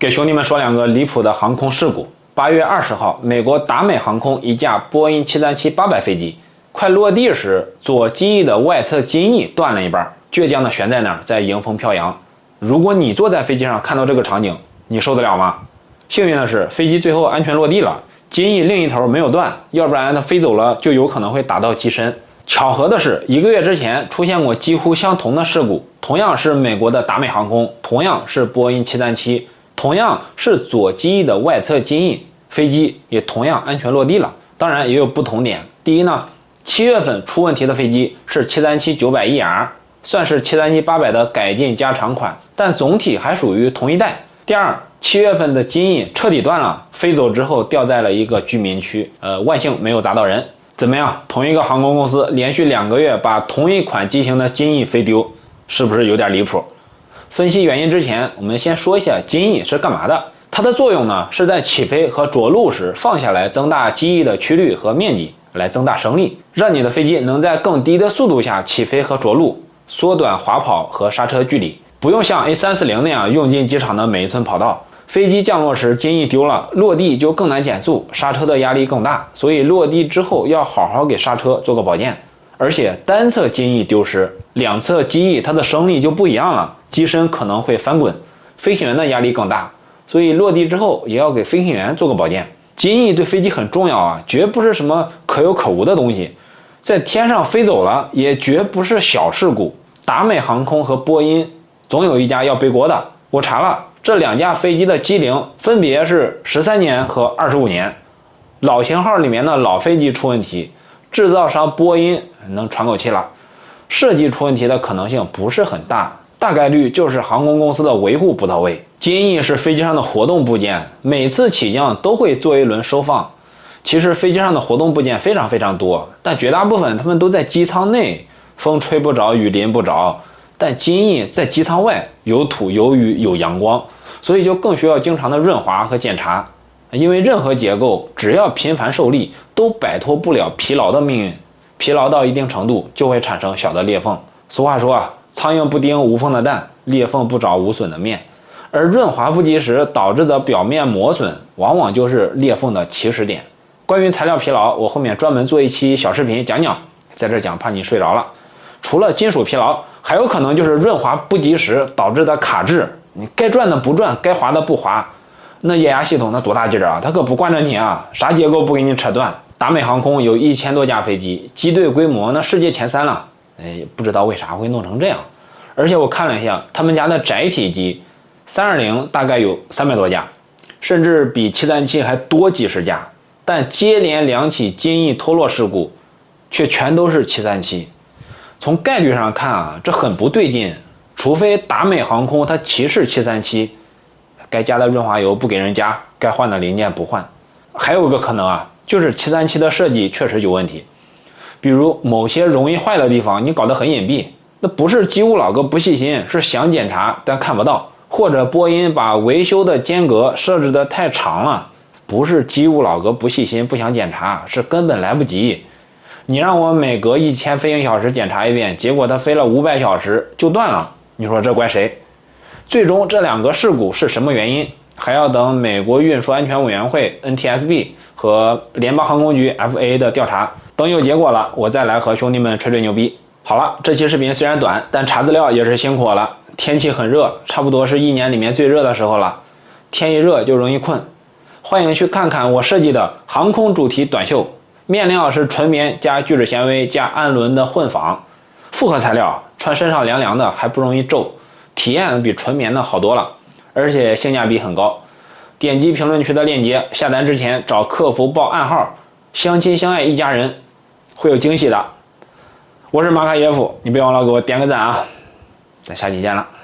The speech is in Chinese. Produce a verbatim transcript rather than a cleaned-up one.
给兄弟们说两个离谱的航空事故。八月二十号，美国达美航空一架波音七三七八百飞机快落地时，左机翼的外侧襟翼断了一半，倔强的悬在那儿，在迎风飘扬。如果你坐在飞机上看到这个场景，你受得了吗？幸运的是，飞机最后安全落地了，襟翼另一头没有断，要不然它飞走了就有可能会打到机身。巧合的是，一个月之前出现过几乎相同的事故，同样是美国的达美航空，同样是波音七三七，同样是左机翼的外侧襟翼，飞机也同样安全落地了。当然也有不同点，第一呢，七月份出问题的飞机是七三七九百 E R， 算是七三七八百的改进加长款，但总体还属于同一代。第二，七月份的襟翼彻底断了，飞走之后掉在了一个居民区，呃，万幸没有砸到人。怎么样？同一个航空公司连续两个月把同一款机型的襟翼飞丢，是不是有点离谱？分析原因之前，我们先说一下襟翼是干嘛的。它的作用呢，是在起飞和着陆时放下来，增大机翼的曲率和面积，来增大升力，让你的飞机能在更低的速度下起飞和着陆，缩短滑跑和刹车距离，不用像 A三四零 那样用尽机场的每一寸跑道。飞机降落时襟翼丢了，落地就更难减速，刹车的压力更大，所以落地之后要好好给刹车做个保健。而且单侧襟翼丢失，两侧机翼它的升力就不一样了，机身可能会翻滚，飞行员的压力更大，所以落地之后也要给飞行员做个保健。襟翼对飞机很重要啊，绝不是什么可有可无的东西，在天上飞走了也绝不是小事故。达美航空和波音总有一家要背锅的，我查了，这两架飞机的机龄分别是十三年和二十五年，老型号里面的老飞机出问题，制造商波音能喘口气了，设计出问题的可能性不是很大，大概率就是航空公司的维护不到位。襟翼是飞机上的活动部件，每次起降都会做一轮收放。其实飞机上的活动部件非常非常多，但绝大部分它们都在机舱内，风吹不着，雨淋不着。但襟翼在机舱外，有土有雨有阳光，所以就更需要经常的润滑和检查。因为任何结构只要频繁受力，都摆脱不了疲劳的命运，疲劳到一定程度就会产生小的裂缝。俗话说啊，苍蝇不叮无缝的蛋，裂缝不找无损的面。而润滑不及时导致的表面磨损，往往就是裂缝的起始点。关于材料疲劳，我后面专门做一期小视频讲讲，在这讲怕你睡着了。除了金属疲劳，还有可能就是润滑不及时导致的卡滞，你该转的不转，该滑的不滑。那液压系统它多大劲儿啊，它可不惯着你啊，啥结构不给你扯断。达美航空有一千多架飞机，机队规模那世界前三了，哎，不知道为啥会弄成这样。而且我看了一下，他们家的窄体机三二零大概有三百多架，甚至比七三七还多几十架，但接连两起襟翼脱落事故却全都是七三七。从概率上看啊，这很不对劲，除非达美航空它歧视七三七，该加的润滑油不给人加，该换的零件不换。还有个可能啊，就是七三七的设计确实有问题，比如某些容易坏的地方你搞得很隐蔽，那不是机务老哥不细心，是想检查但看不到，或者波音把维修的间隔设置的太长了，不是机务老哥不细心不想检查，是根本来不及。你让我每隔一千飞行小时检查一遍，结果它飞了五百小时就断了，你说这怪谁？最终这两个事故是什么原因，还要等美国运输安全委员会 N T S B 和联邦航空局 F A A 的调查，等有结果了，我再来和兄弟们吹吹牛逼。好了，这期视频虽然短，但查资料也是辛苦我了。天气很热，差不多是一年里面最热的时候了，天一热就容易困。欢迎去看看我设计的航空主题短袖，面料是纯棉加聚酯纤维加氨纶的混纺，复合材料，穿身上凉凉的还不容易皱，体验比纯棉的好多了，而且性价比很高。点击评论区的链接，下单之前找客服报暗号，相亲相爱一家人，会有惊喜的。我是马卡耶夫，你别忘了给我点个赞啊，咱下期见了。